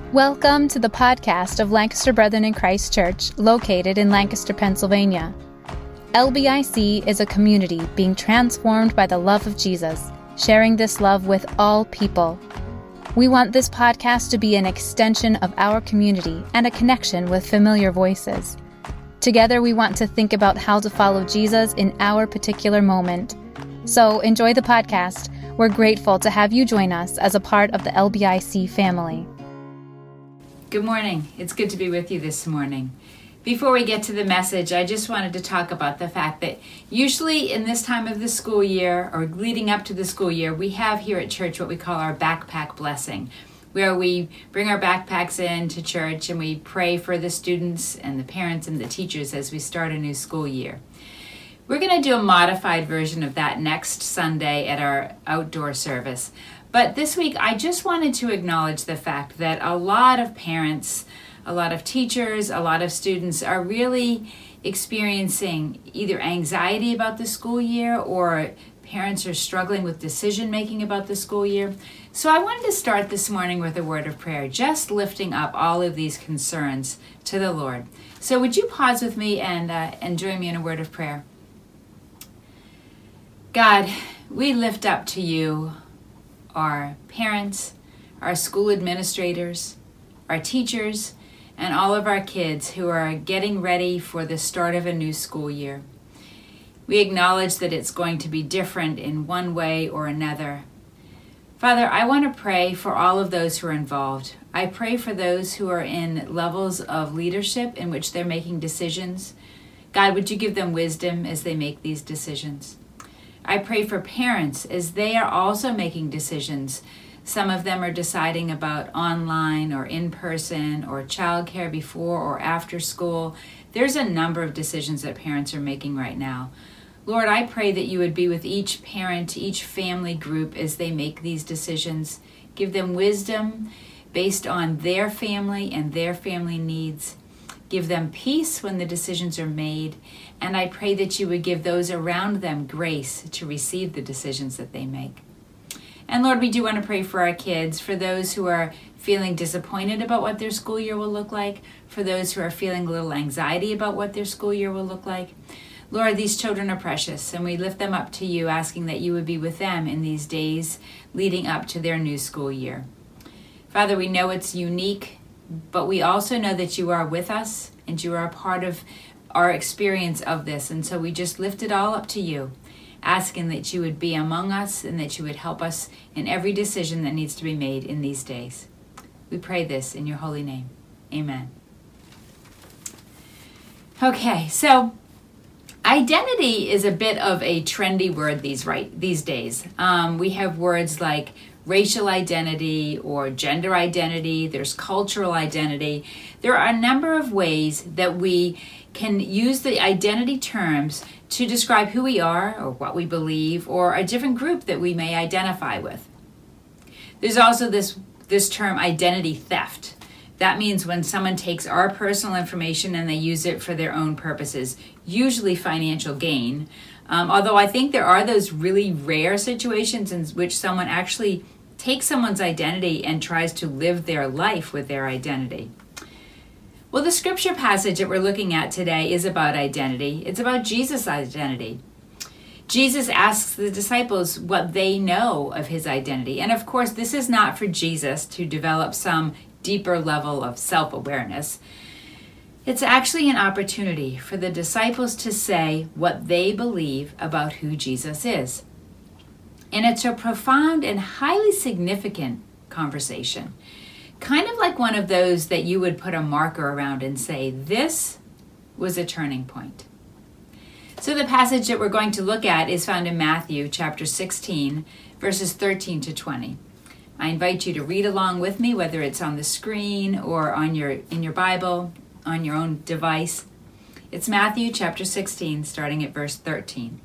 Welcome to the podcast of Lancaster Brethren in Christ Church, located in Lancaster, Pennsylvania. LBIC is a community being transformed by the love of Jesus, sharing this love with all people. We want this podcast to be an extension of our community and a connection with familiar voices. Together, we want to think about how to follow Jesus in our particular moment. So enjoy the podcast. We're grateful to have you join us as a part of the LBIC family. Good morning. It's good to be with you this morning. Before we get to the message, I just wanted to talk about the fact that usually in this time of the school year or leading up to the school year, we have here at church what we call our backpack blessing, where we bring our backpacks in to church and we pray for the students and the parents and the teachers as we start a new school year. We're going to do a modified version of that next Sunday at our outdoor service. But this week, I just wanted to acknowledge the fact that a lot of parents, a lot of teachers, a lot of students are really experiencing either anxiety about the school year or parents are struggling with decision making about the school year. So I wanted to start this morning with a word of prayer, just lifting up all of these concerns to the Lord. So would you pause with me and join me in a word of prayer? God, we lift up to you our parents, our school administrators, our teachers, and all of our kids who are getting ready for the start of a new school year. We acknowledge that it's going to be different in one way or another. Father, I want to pray for all of those who are involved. I pray for those who are in levels of leadership in which they're making decisions. God, would you give them wisdom as they make these decisions? I pray for parents as they are also making decisions. Some of them are deciding about online or in-person or childcare before or after school. There's a number of decisions that parents are making right now. Lord, I pray that you would be with each parent, each family group as they make these decisions. Give them wisdom based on their family and their family needs. Give them peace when the decisions are made, and I pray that you would give those around them grace to receive the decisions that they make. And Lord, we do want to pray for our kids, for those who are feeling disappointed about what their school year will look like, for those who are feeling a little anxiety about what their school year will look like. Lord, these children are precious, and we lift them up to you, asking that you would be with them in these days leading up to their new school year. Father, we know it's unique, but we also know that you are with us and you are a part of our experience of this. And so we just lift it all up to you, asking that you would be among us and that you would help us in every decision that needs to be made in these days. We pray this in your holy name. Amen. Okay, so identity is a bit of a trendy word these days. We have words like racial identity or gender identity. There's cultural identity. There are a number of ways that we can use the identity terms to describe who we are or what we believe or a different group that we may identify with. There's also this term identity theft. That means when someone takes our personal information and they use it for their own purposes, usually financial gain. Although I think there are those really rare situations in which someone actually takes someone's identity and tries to live their life with their identity. Well, the scripture passage that we're looking at today is about identity. It's about Jesus' identity. Jesus asks the disciples what they know of his identity. And of course, this is not for Jesus to develop some deeper level of self-awareness. It's actually an opportunity for the disciples to say what they believe about who Jesus is. And it's a profound and highly significant conversation. Kind of like one of those that you would put a marker around and say, this was a turning point. So the passage that we're going to look at is found in Matthew chapter 16, verses 13 to 20. I invite you to read along with me, whether it's on the screen or in your Bible, on your own device. It's Matthew chapter 16, starting at verse 13.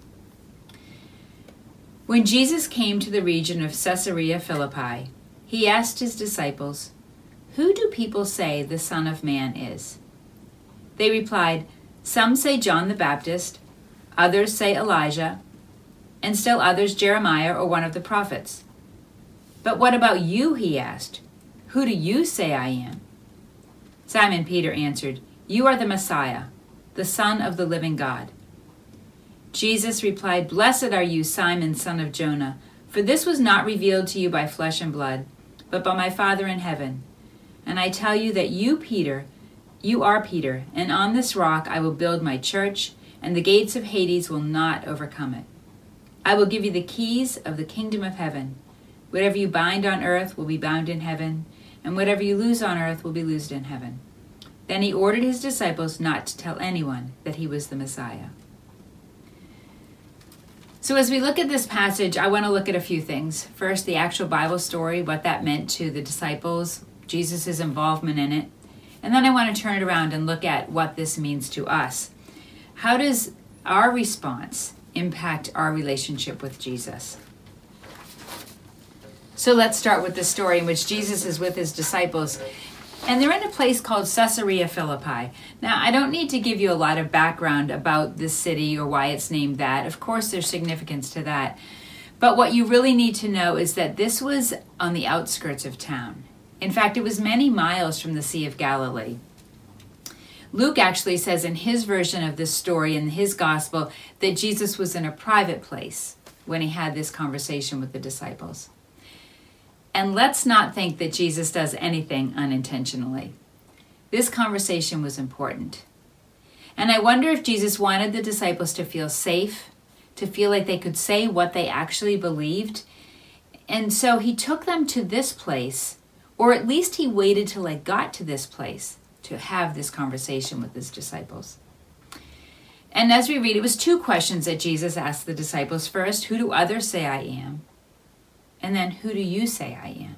When Jesus came to the region of Caesarea Philippi, he asked his disciples, "Who do people say the Son of Man is?" They replied, "Some say John the Baptist, others say Elijah, and still others Jeremiah or one of the prophets." "But what about you?" he asked. "Who do you say I am?" Simon Peter answered, "You are the Messiah, the Son of the living God." Jesus replied, "Blessed are you, Simon, son of Jonah, for this was not revealed to you by flesh and blood, but by my Father in heaven. And I tell you that you are Peter, and on this rock I will build my church, and the gates of Hades will not overcome it. I will give you the keys of the kingdom of heaven. Whatever you bind on earth will be bound in heaven, and whatever you loose on earth will be loosed in heaven." Then he ordered his disciples not to tell anyone that he was the Messiah. So as we look at this passage, I want to look at a few things. First, the actual Bible story, what that meant to the disciples, Jesus' involvement in it. And then I want to turn it around and look at what this means to us. How does our response impact our relationship with Jesus? So let's start with the story in which Jesus is with his disciples. And they're in a place called Caesarea Philippi. Now, I don't need to give you a lot of background about this city or why it's named that. Of course, there's significance to that. But what you really need to know is that this was on the outskirts of town. In fact, it was many miles from the Sea of Galilee. Luke actually says in his version of this story in his gospel that Jesus was in a private place when he had this conversation with the disciples. And let's not think that Jesus does anything unintentionally. This conversation was important. And I wonder if Jesus wanted the disciples to feel safe, to feel like they could say what they actually believed. And so he took them to this place, or at least he waited till they got to this place to have this conversation with his disciples. And as we read, it was two questions that Jesus asked the disciples. First, who do others say I am? And then, who do you say I am?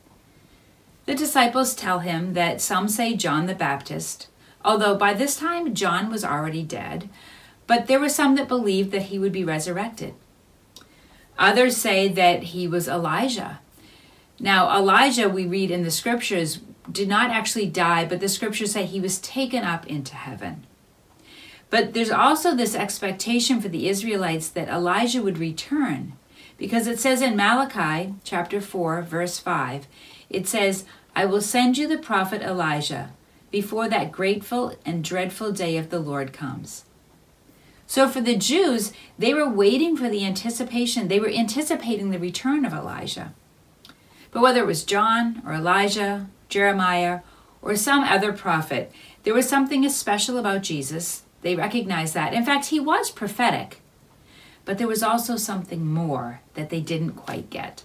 The disciples tell him that some say John the Baptist, although by this time John was already dead, but there were some that believed that he would be resurrected. Others say that he was Elijah. Now, Elijah, we read in the scriptures, did not actually die, but the scriptures say he was taken up into heaven. But there's also this expectation for the Israelites that Elijah would return. Because it says in Malachi chapter 4, verse 5, it says, "I will send you the prophet Elijah before that grateful and dreadful day of the Lord comes." So for the Jews, they were waiting for the anticipation. They were anticipating the return of Elijah. But whether it was John or Elijah, Jeremiah, or some other prophet, there was something special about Jesus. They recognized that. In fact, he was prophetic. But there was also something more that they didn't quite get.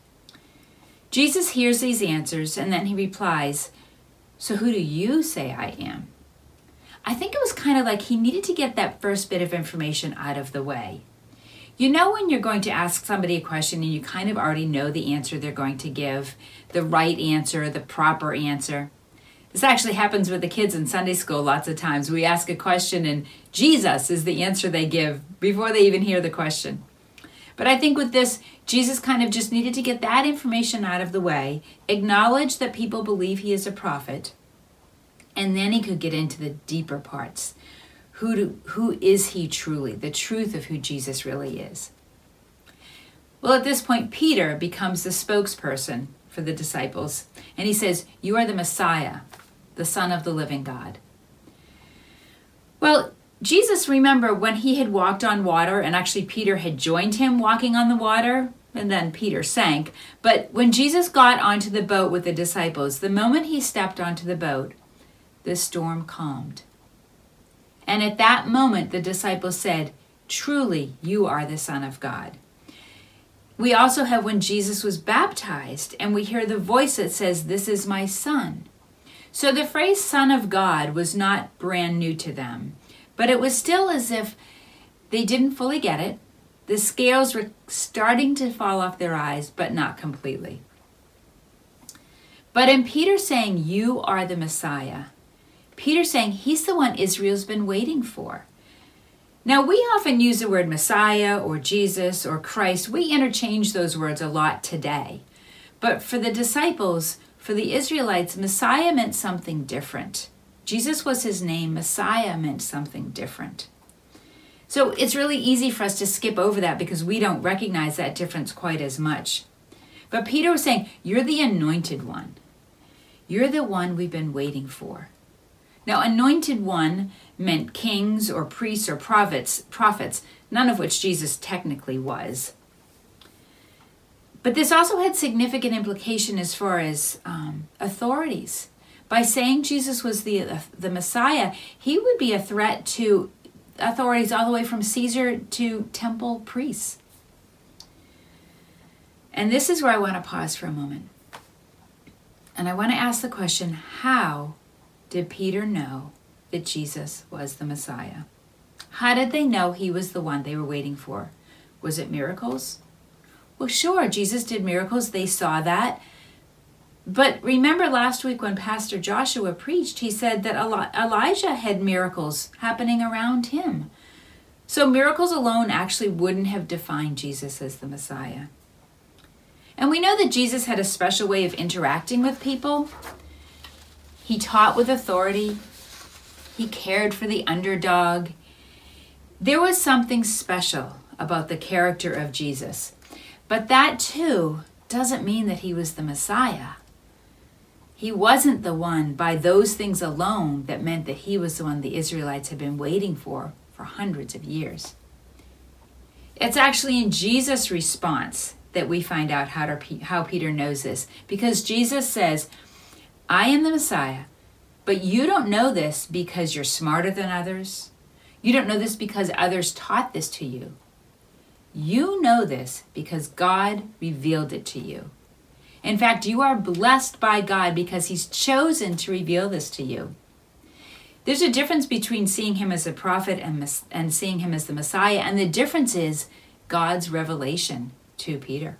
Jesus hears these answers and then he replies, "So who do you say I am?" I think it was kind of like he needed to get that first bit of information out of the way. You know when you're going to ask somebody a question and you kind of already know the answer they're going to give, the right answer, the proper answer? This actually happens with the kids in Sunday school lots of times. We ask a question and Jesus is the answer they give before they even hear the question. But I think with this, Jesus kind of just needed to get that information out of the way, acknowledge that people believe he is a prophet, and then he could get into the deeper parts. Who is he truly? The truth of who Jesus really is. Well, at this point, Peter becomes the spokesperson for the disciples, and he says, "You are the Messiah, the Son of the living God." Well, Jesus, remember when he had walked on water, and actually Peter had joined him walking on the water, and then Peter sank. But when Jesus got onto the boat with the disciples, the moment he stepped onto the boat, the storm calmed. And at that moment, the disciples said, "Truly, you are the Son of God." We also have when Jesus was baptized, and we hear the voice that says, "This is my Son." So the phrase Son of God was not brand new to them, but it was still as if they didn't fully get it. The scales were starting to fall off their eyes, but not completely. But in Peter saying, "You are the Messiah," Peter's saying he's the one Israel's been waiting for. Now, we often use the word Messiah or Jesus or Christ. We interchange those words a lot today. But for the disciples, for the Israelites, Messiah meant something different. Jesus was his name. Messiah meant something different. So it's really easy for us to skip over that because we don't recognize that difference quite as much. But Peter was saying, "You're the anointed one. You're the one we've been waiting for. Now, anointed one meant kings or priests or prophets, none of which Jesus technically was. But this also had significant implication as far as authorities. By saying Jesus was the Messiah, he would be a threat to authorities all the way from Caesar to temple priests. And this is where I want to pause for a moment. And I want to ask the question, how did Peter know that Jesus was the Messiah? How did they know he was the one they were waiting for? Was it miracles? Well, sure, Jesus did miracles. They saw that. But remember last week when Pastor Joshua preached, he said that Elijah had miracles happening around him. So miracles alone actually wouldn't have defined Jesus as the Messiah. And we know that Jesus had a special way of interacting with people. He taught with authority. He cared for the underdog. There was something special about the character of Jesus. But that too doesn't mean that he was the Messiah. He wasn't the one by those things alone that meant that he was the one the Israelites had been waiting for hundreds of years. It's actually in Jesus' response that we find out how Peter knows this. Because Jesus says, I am the Messiah, but you don't know this because you're smarter than others. You don't know this because others taught this to you. You know this because God revealed it to you. In fact, you are blessed by God because he's chosen to reveal this to you. There's a difference between seeing him as a prophet and seeing him as the Messiah, and the difference is God's revelation to Peter.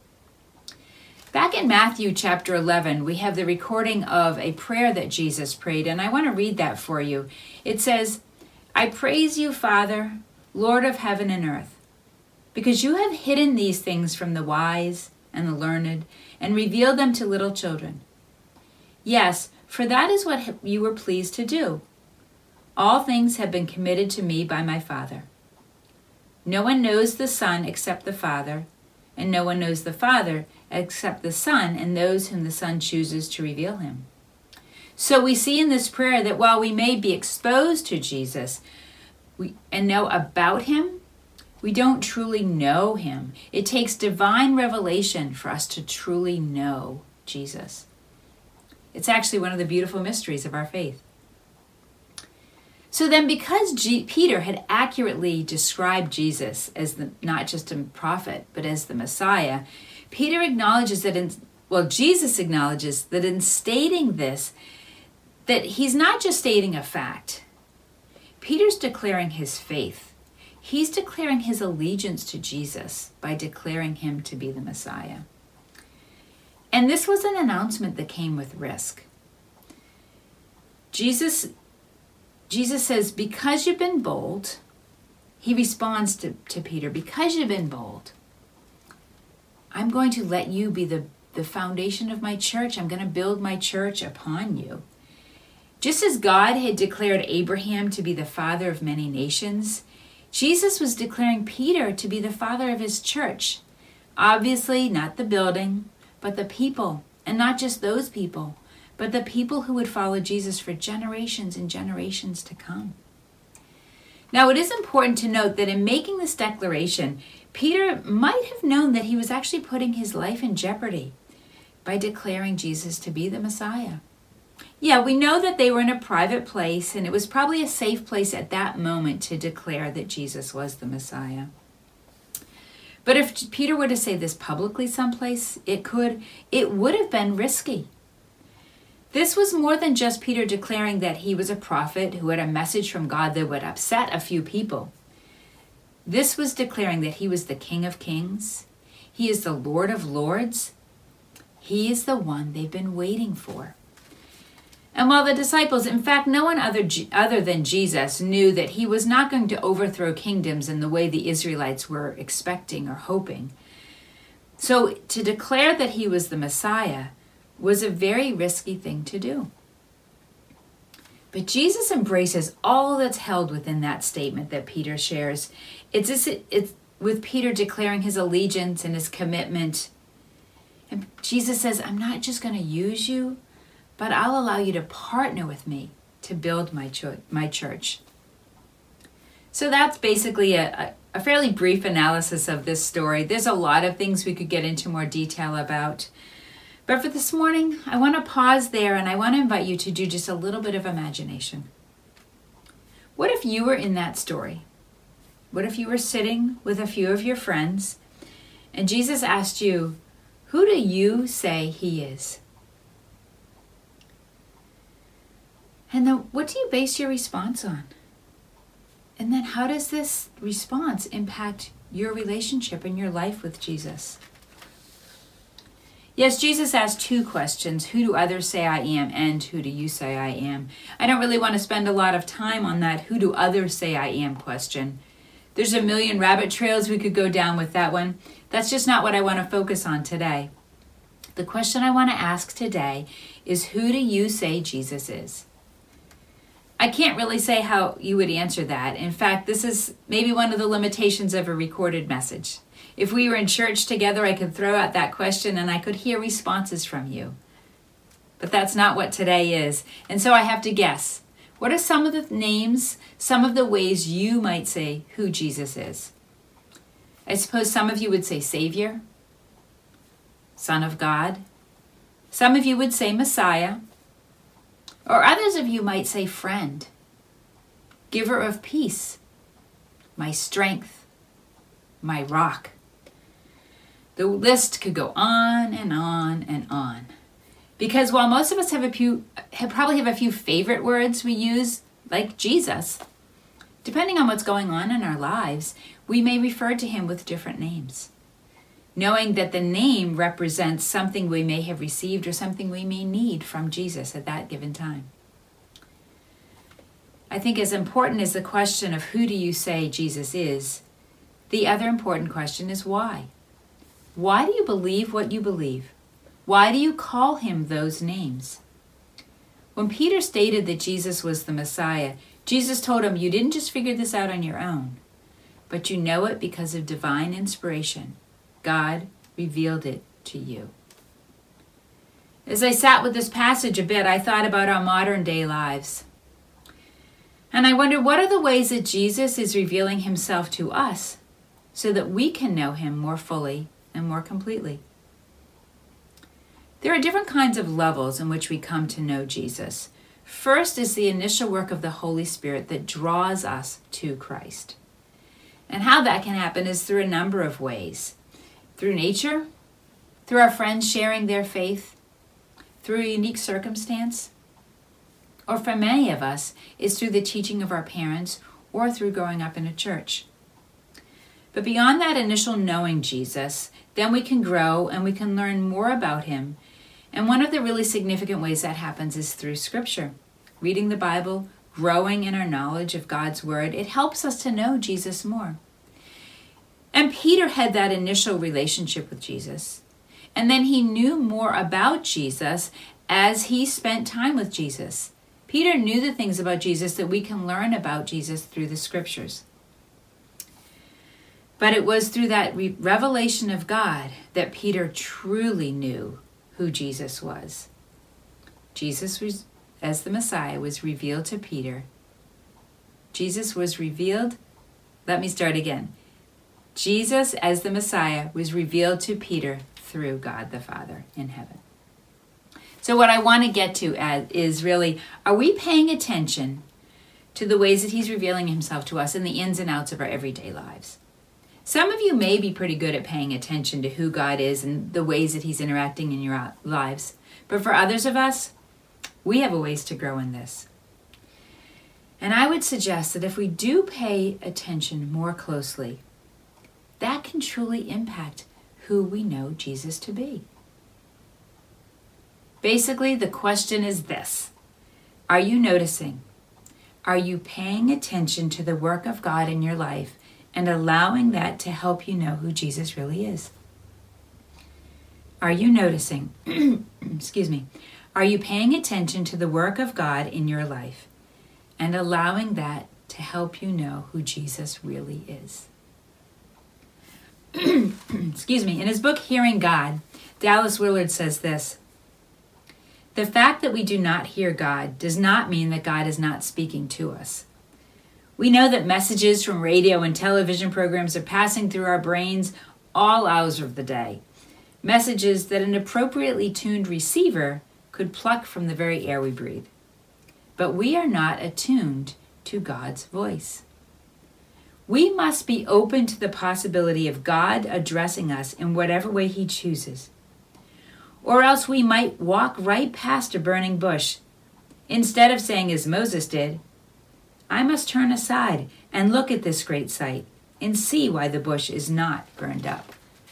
Back in Matthew chapter 11, we have the recording of a prayer that Jesus prayed, and I want to read that for you. It says, I praise you, Father, Lord of heaven and earth, because you have hidden these things from the wise and the learned and revealed them to little children. Yes, for that is what you were pleased to do. All things have been committed to me by my Father. No one knows the Son except the Father, and no one knows the Father except the Son and those whom the Son chooses to reveal him. So we see in this prayer that while we may be exposed to Jesus and know about him, we don't truly know him. It takes divine revelation for us to truly know Jesus. It's actually one of the beautiful mysteries of our faith. So then, because Peter had accurately described Jesus as not just a prophet, but as the Messiah, Peter acknowledges Jesus acknowledges that in stating this, that he's not just stating a fact. Peter's declaring his faith. He's declaring his allegiance to Jesus by declaring him to be the Messiah. And this was an announcement that came with risk. Jesus says, because you've been bold, he responds to Peter, because you've been bold, I'm going to let you be the foundation of my church. I'm going to build my church upon you. Just as God had declared Abraham to be the father of many nations, Jesus was declaring Peter to be the father of his church. Obviously, not the building, but the people. And not just those people, but the people who would follow Jesus for generations and generations to come. Now, it is important to note that in making this declaration, Peter might have known that he was actually putting his life in jeopardy by declaring Jesus to be the Messiah. Yeah, we know that they were in a private place, and it was probably a safe place at that moment to declare that Jesus was the Messiah. But if Peter were to say this publicly someplace, it would have been risky. This was more than just Peter declaring that he was a prophet who had a message from God that would upset a few people. This was declaring that he was the King of Kings. He is the Lord of Lords. He is the one they've been waiting for. And while the disciples, in fact, no one other than Jesus knew that he was not going to overthrow kingdoms in the way the Israelites were expecting or hoping. So to declare that he was the Messiah was a very risky thing to do. But Jesus embraces all that's held within that statement that Peter shares. It's with Peter declaring his allegiance and his commitment. And Jesus says, I'm not just going to use you, but I'll allow you to partner with me to build my church. So that's basically a fairly brief analysis of this story. There's a lot of things we could get into more detail about. But for this morning, I want to pause there and I want to invite you to do just a little bit of imagination. What if you were in that story? What if you were sitting with a few of your friends and Jesus asked you, who do you say he is? And then what do you base your response on? And then how does this response impact your relationship and your life with Jesus? Yes, Jesus asked two questions. Who do others say I am? And who do you say I am? I don't really want to spend a lot of time on that who do others say I am question. There's a million rabbit trails we could go down with that one. That's just not what I want to focus on today. The question I want to ask today is, who do you say Jesus is? I can't really say how you would answer that. In fact, this is maybe one of the limitations of a recorded message. If we were in church together, I could throw out that question and I could hear responses from you. But that's not what today is. And so I have to guess. What are some of the names, some of the ways you might say who Jesus is? I suppose some of you would say Savior, Son of God. Some of you would say Messiah. Or others of you might say friend, giver of peace, my strength, my rock. The list could go on and on and on. Because while most of us probably have a few favorite words we use, like Jesus, depending on what's going on in our lives, we may refer to him with different names, knowing that the name represents something we may have received or something we may need from Jesus at that given time. I think as important as the question of who do you say Jesus is, the other important question is why? Why do you believe what you believe? Why do you call him those names? When Peter stated that Jesus was the Messiah, Jesus told him, you didn't just figure this out on your own, but you know it because of divine inspiration. God revealed it to you. As I sat with this passage a bit, I thought about our modern day lives. And I wondered, what are the ways that Jesus is revealing himself to us so that we can know him more fully and more completely? There are different kinds of levels in which we come to know Jesus. First is the initial work of the Holy Spirit that draws us to Christ. And how that can happen is through a number of ways. Through nature, through our friends sharing their faith, through a unique circumstance, or for many of us, is through the teaching of our parents or through growing up in a church. But beyond that initial knowing Jesus, then we can grow and we can learn more about him. And one of the really significant ways that happens is through Scripture. Reading the Bible, growing in our knowledge of God's Word, it helps us to know Jesus more. And Peter had that initial relationship with Jesus. And then he knew more about Jesus as he spent time with Jesus. Peter knew the things about Jesus that we can learn about Jesus through the Scriptures. But it was through that revelation of God that Peter truly knew who Jesus was. Jesus, as the Messiah, was revealed to Peter. Jesus was revealed. Let me start again. Jesus, as the Messiah, was revealed to Peter through God the Father in heaven. So what I want to get to is really, are we paying attention to the ways that he's revealing himself to us in the ins and outs of our everyday lives? Some of you may be pretty good at paying attention to who God is and the ways that he's interacting in your lives. But for others of us, we have a ways to grow in this. And I would suggest that if we do pay attention more closely, that can truly impact who we know Jesus to be. Basically, the question is this: are you noticing? Are you paying attention to the work of God in your life and allowing that to help you know who Jesus really is? Are you noticing? Excuse me. Are you paying attention to the work of God in your life and allowing that to help you know who Jesus really is? Excuse me. In his book, Hearing God, Dallas Willard says this: The fact that we do not hear God does not mean that God is not speaking to us. We know that messages from radio and television programs are passing through our brains all hours of the day. Messages that an appropriately tuned receiver could pluck from the very air we breathe. But we are not attuned to God's voice. We must be open to the possibility of God addressing us in whatever way He chooses. Or else we might walk right past a burning bush, instead of saying as Moses did, "I must turn aside and look at this great sight and see why the bush is not burned up."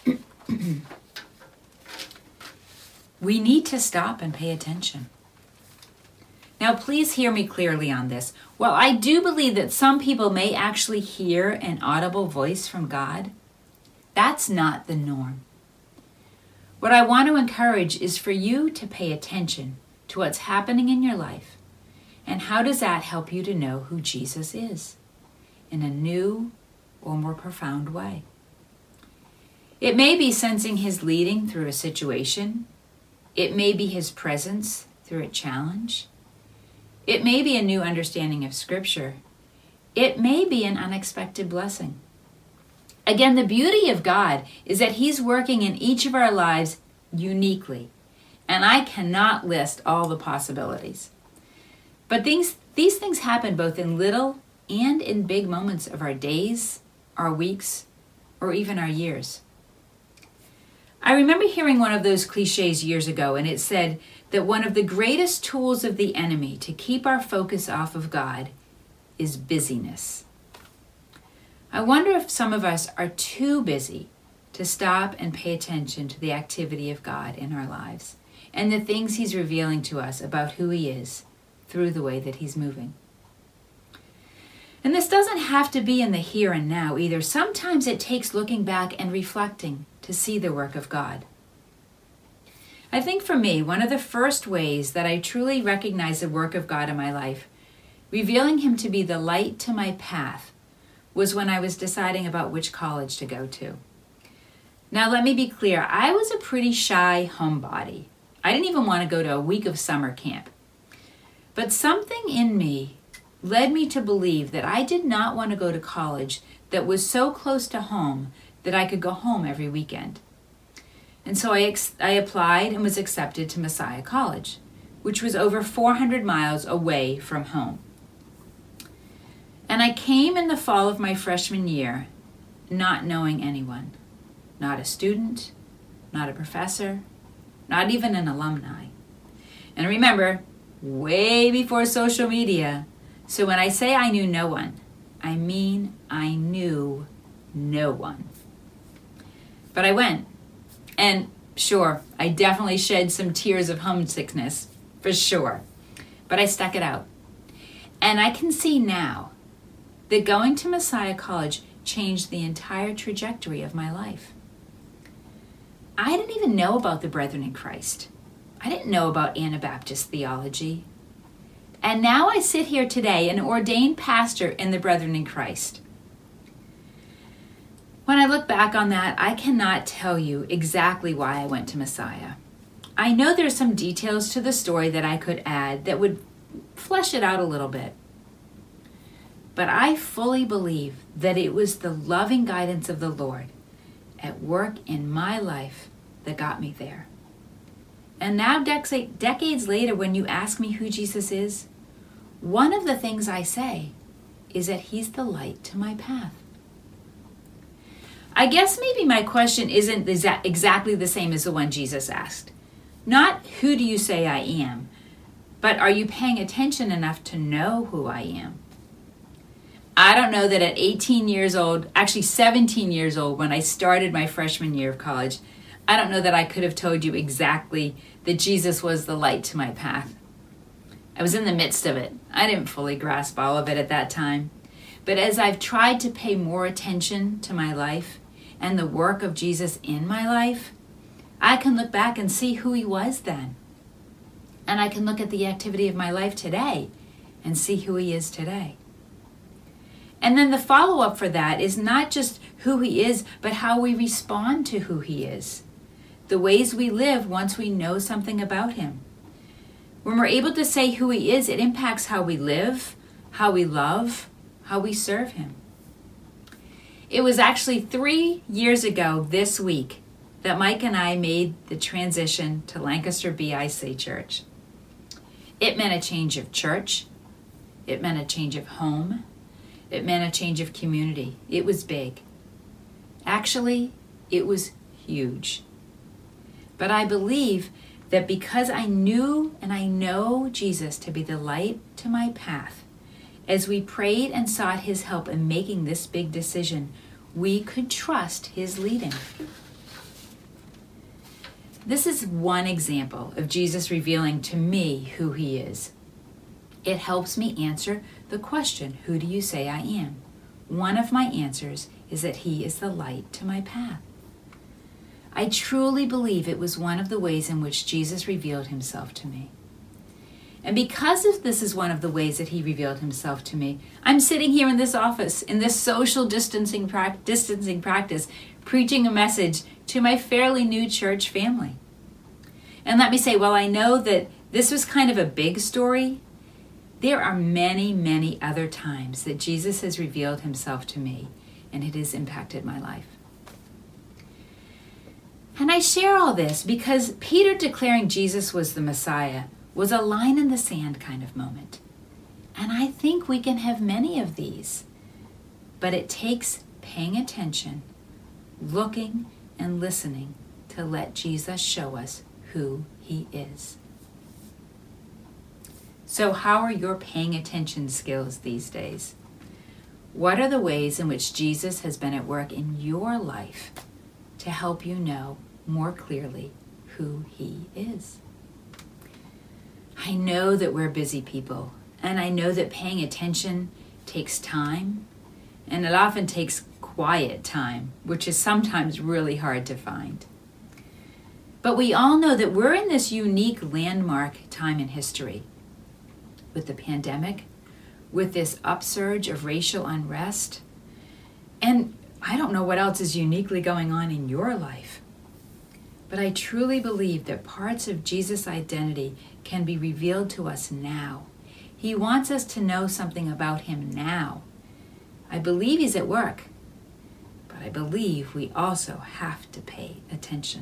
We need to stop and pay attention. Now, please hear me clearly on this. While I do believe that some people may actually hear an audible voice from God, that's not the norm. What I want to encourage is for you to pay attention to what's happening in your life, and how does that help you to know who Jesus is in a new or more profound way. It may be sensing His leading through a situation. It may be His presence through a challenge. It may be a new understanding of Scripture. It may be an unexpected blessing. Again, the beauty of God is that He's working in each of our lives uniquely, and I cannot list all the possibilities. But these things happen both in little and in big moments of our days, our weeks, or even our years. I remember hearing one of those cliches years ago, and it said that one of the greatest tools of the enemy to keep our focus off of God is busyness. I wonder if some of us are too busy to stop and pay attention to the activity of God in our lives and the things He's revealing to us about who He is through the way that He's moving. And this doesn't have to be in the here and now either. Sometimes it takes looking back and reflecting to see the work of God. I think for me, one of the first ways that I truly recognize the work of God in my life, revealing Him to be the light to my path, was when I was deciding about which college to go to. Now, let me be clear. I was a pretty shy homebody. I didn't even want to go to a week of summer camp. But something in me led me to believe that I did not want to go to college that was so close to home that I could go home every weekend. And so I applied and was accepted to Messiah College, which was over 400 miles away from home. And I came in the fall of my freshman year, not knowing anyone, not a student, not a professor, not even an alumni. And remember, way before social media, so when I say I knew no one, I mean I knew no one. But I went, and sure, I definitely shed some tears of homesickness, for sure, but I stuck it out. And I can see now that going to Messiah College changed the entire trajectory of my life. I didn't even know about the Brethren in Christ. I didn't know about Anabaptist theology. And now I sit here today, an ordained pastor in the Brethren in Christ. When I look back on that, I cannot tell you exactly why I went to Messiah. I know there's some details to the story that I could add that would flesh it out a little bit. But I fully believe that it was the loving guidance of the Lord at work in my life that got me there. And now, decades later, when you ask me who Jesus is, one of the things I say is that He's the light to my path. I guess maybe my question isn't exactly the same as the one Jesus asked. Not who do you say I am, but are you paying attention enough to know who I am? I don't know that at 18 years old, actually 17 years old, when I started my freshman year of college, I don't know that I could have told you exactly that Jesus was the light to my path. I was in the midst of it. I didn't fully grasp all of it at that time. But as I've tried to pay more attention to my life and the work of Jesus in my life, I can look back and see who He was then. And I can look at the activity of my life today and see who He is today. And then the follow-up for that is not just who He is, but how we respond to who He is. The ways we live once we know something about Him. When we're able to say who he is, it impacts how we live, how we love, how we serve him. It was actually 3 years ago this week that Mike and I made the transition to Lancaster BIC Church. It meant a change of church. It meant a change of home. It meant a change of community. It was big. Actually, it was huge. But I believe that because I knew and I know Jesus to be the light to my path, as we prayed and sought his help in making this big decision, we could trust his leading. This is one example of Jesus revealing to me who he is. It helps me answer the question, who do you say I am? One of my answers is that he is the light to my path. I truly believe it was one of the ways in which Jesus revealed himself to me. And because this is one of the ways that he revealed himself to me, I'm sitting here in this office, in this social distancing practice, preaching a message to my fairly new church family. And let me say, while I know that this was kind of a big story, there are many, many other times that Jesus has revealed himself to me, and it has impacted my life. And I share all this because Peter declaring Jesus was the Messiah was a line in the sand kind of moment. And I think we can have many of these. But it takes paying attention, looking and listening to let Jesus show us who he is. So how are your paying attention skills these days? What are the ways in which Jesus has been at work in your life to help you know more clearly who he is? I know that we're busy people, and I know that paying attention takes time, and it often takes quiet time, which is sometimes really hard to find. But we all know that we're in this unique landmark time in history. With the pandemic, with this upsurge of racial unrest, and I don't know what else is uniquely going on in your life. But I truly believe that parts of Jesus' identity can be revealed to us now. He wants us to know something about him now. I believe he's at work, but I believe we also have to pay attention.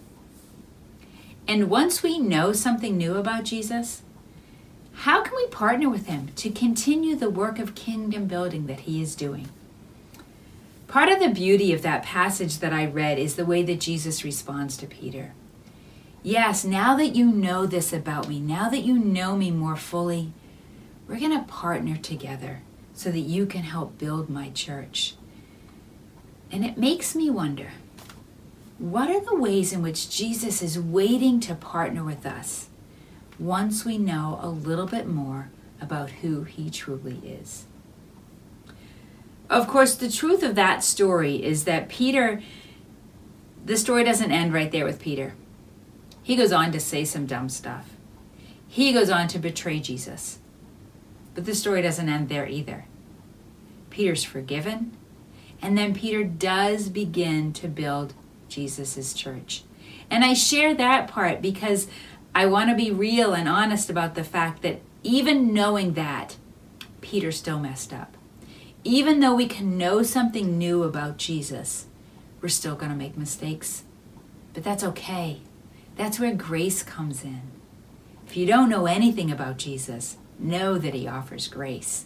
And once we know something new about Jesus, how can we partner with him to continue the work of kingdom building that he is doing? Part of the beauty of that passage that I read is the way that Jesus responds to Peter. Yes, now that you know this about me, now that you know me more fully, we're going to partner together so that you can help build my church. And it makes me wonder, what are the ways in which Jesus is waiting to partner with us once we know a little bit more about who he truly is? Of course, the truth of that story is that the story doesn't end right there with Peter. He goes on to say some dumb stuff. He goes on to betray Jesus. But the story doesn't end there either. Peter's forgiven, and then Peter does begin to build Jesus' church. And I share that part because I want to be real and honest about the fact that even knowing that, Peter still messed up. Even though we can know something new about Jesus, we're still going to make mistakes. But that's okay. That's where grace comes in. If you don't know anything about Jesus, know that he offers grace.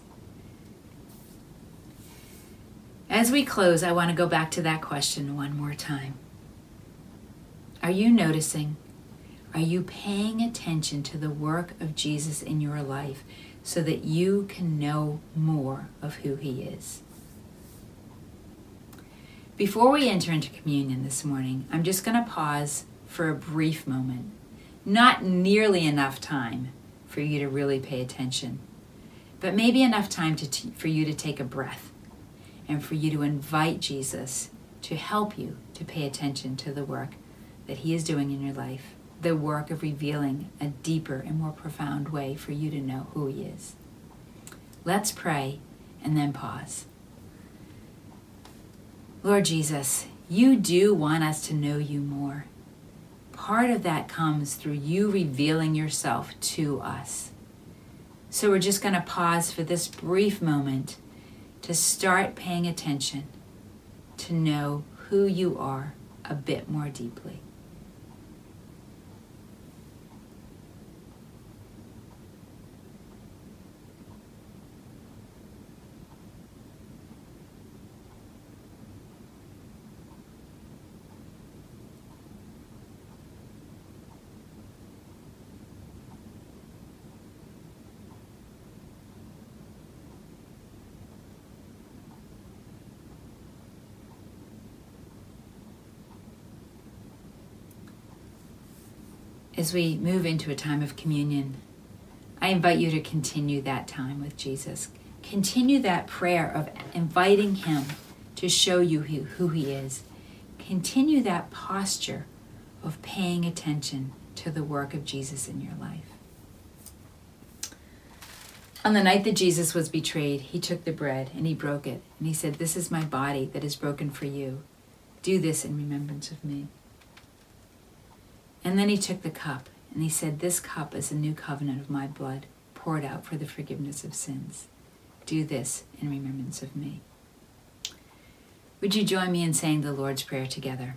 As we close, I want to go back to that question one more time. Are you noticing? Are you paying attention to the work of Jesus in your life so that you can know more of who he is? Before we enter into communion this morning, I'm just going to pause for a brief moment. Not nearly enough time for you to really pay attention, but maybe enough time for you to take a breath and for you to invite Jesus to help you to pay attention to the work that he is doing in your life, the work of revealing a deeper and more profound way for you to know who he is. Let's pray and then pause. Lord Jesus, you do want us to know you more. part of that comes through you revealing yourself to us. So we're just going to pause for this brief moment to start paying attention, to know who you are a bit more deeply. As we move into a time of communion, I invite you to continue that time with Jesus. Continue that prayer of inviting him to show you who he is. Continue that posture of paying attention to the work of Jesus in your life. On the night that Jesus was betrayed, he took the bread and he broke it. And he said, "This is my body that is broken for you. Do this in remembrance of me." And then he took the cup and he said, "This cup is a new covenant of my blood poured out for the forgiveness of sins. Do this in remembrance of me." Would you join me in saying the Lord's Prayer together?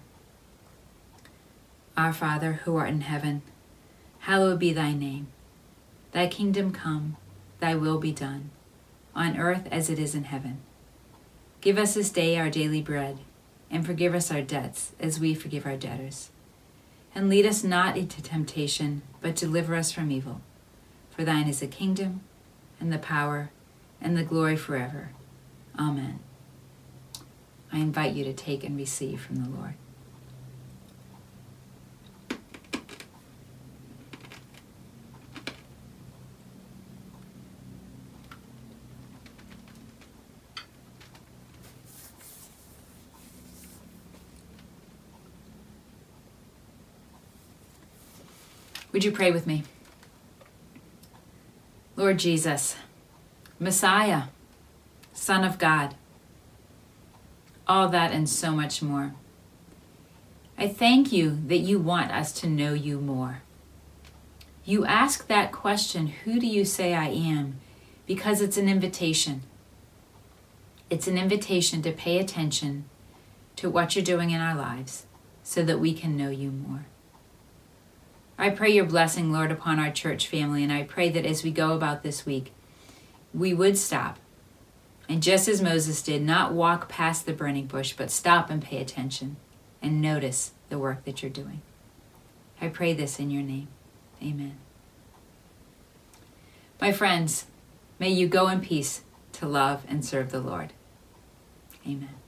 Our Father, who art in heaven, hallowed be thy name. Thy kingdom come, thy will be done, on earth as it is in heaven. Give us this day our daily bread, and forgive us our debts as we forgive our debtors. And lead us not into temptation, but deliver us from evil. For thine is the kingdom, and the power, and the glory forever. Amen. I invite you to take and receive from the Lord. Would you pray with me? Lord Jesus, Messiah, Son of God, all that and so much more. I thank you that you want us to know you more. You ask that question, who do you say I am? Because it's an invitation. It's an invitation to pay attention to what you're doing in our lives so that we can know you more. I pray your blessing, Lord, upon our church family, and I pray that as we go about this week, we would stop. And just as Moses did, not walk past the burning bush, but stop and pay attention and notice the work that you're doing. I pray this in your name. Amen. My friends, may you go in peace to love and serve the Lord. Amen.